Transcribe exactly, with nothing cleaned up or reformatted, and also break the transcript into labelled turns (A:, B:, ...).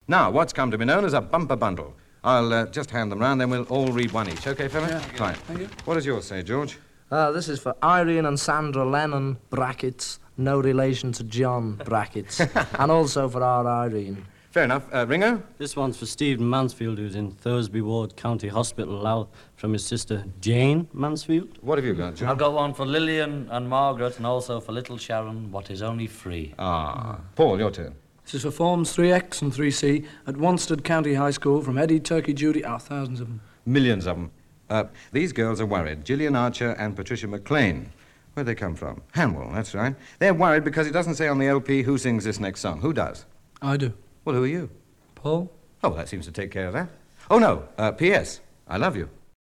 A: Now, what's come to be known as a bumper bundle. I'll uh, just hand them round, then we'll all read one each. OK, fella?
B: Yeah.
A: Fine.
B: Thank you.
A: What does yours say, George?
C: Uh, this is for Irene and Sandra Lennon, brackets, no relation to John, brackets, and also for our Irene.
A: Fair enough. Uh, Ringo?
D: This one's for Stephen Mansfield, who's in Thursby Ward County Hospital, Louth, from his sister Jane Mansfield.
A: What have you got, John?
E: I've got one for Lillian and Margaret, and also for little Sharon, what is only free.
A: Ah. Paul, your turn.
B: This is for Forms three X and three C at Wanstead County High School from Eddie, Turkey, Judy, ah, thousands of them.
A: Millions of them. Uh, these girls are worried. Gillian Archer and Patricia McLean. Where'd they come from? Hanwell, that's right. They're worried because it doesn't say on the L P who sings this next song. Who does?
B: I do.
A: Well, who are you?
B: Paul?
A: Oh, that seems to take care of that. Oh, no. Uh, P S. I love you.